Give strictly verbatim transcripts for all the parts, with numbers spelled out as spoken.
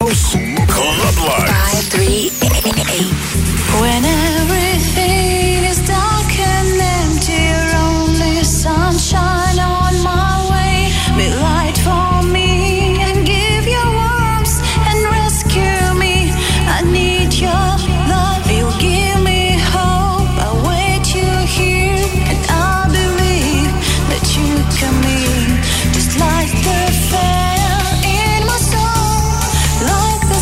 House Club Life. five three eight. When everything is dark and empty, only sunshine on my way. Be light for me and give your warmth and rescue me. I need your love, you give me hope. I wait you here and I believe that you come in. Just like the fire in my soul, like the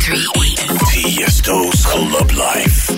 three eight. Tiesto's Club Life.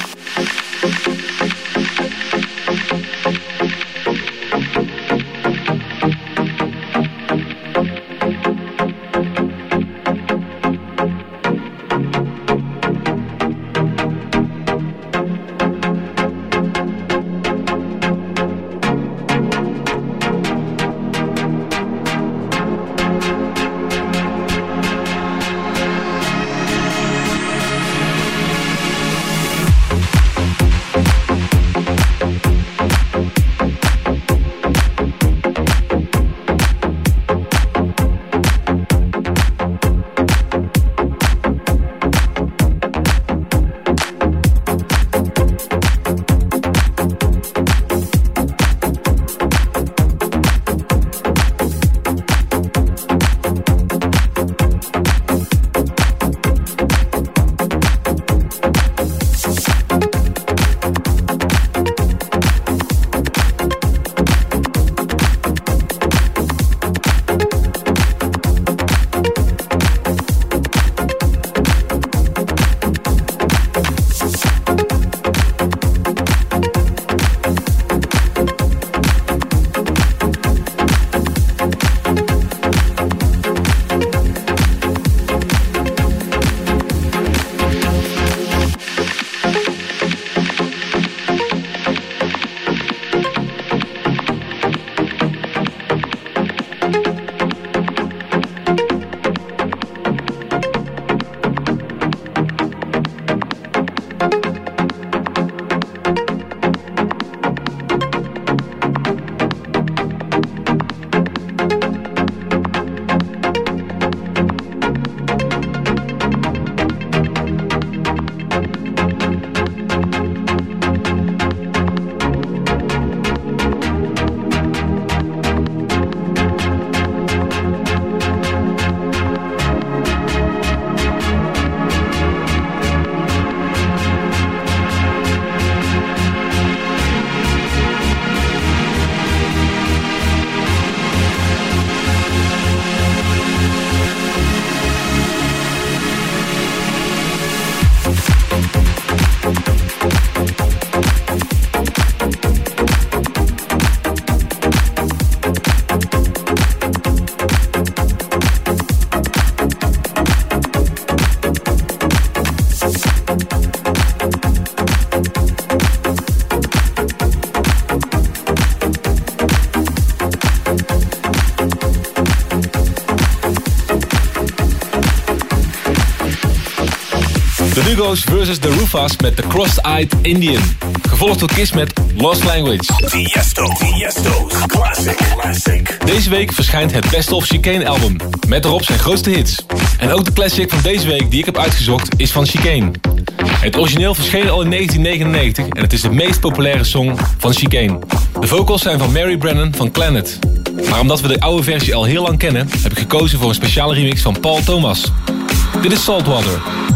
The Nugos versus The Rufas met The Cross-Eyed Indian. Gevolgd door Kiss met Lost Language. Tiesto, Tiesto's Classic, Classic. Deze week verschijnt het Best of Chicane album. Met erop zijn grootste hits. En ook de classic van deze week die ik heb uitgezocht is van Chicane. Het origineel verscheen al in negentien negenennegentig en het is de meest populaire song van Chicane. De vocals zijn van Mary Brennan van Clannad. Maar omdat we de oude versie al heel lang kennen, heb ik gekozen voor een speciale remix van Paul Thomas. Dit is Saltwater.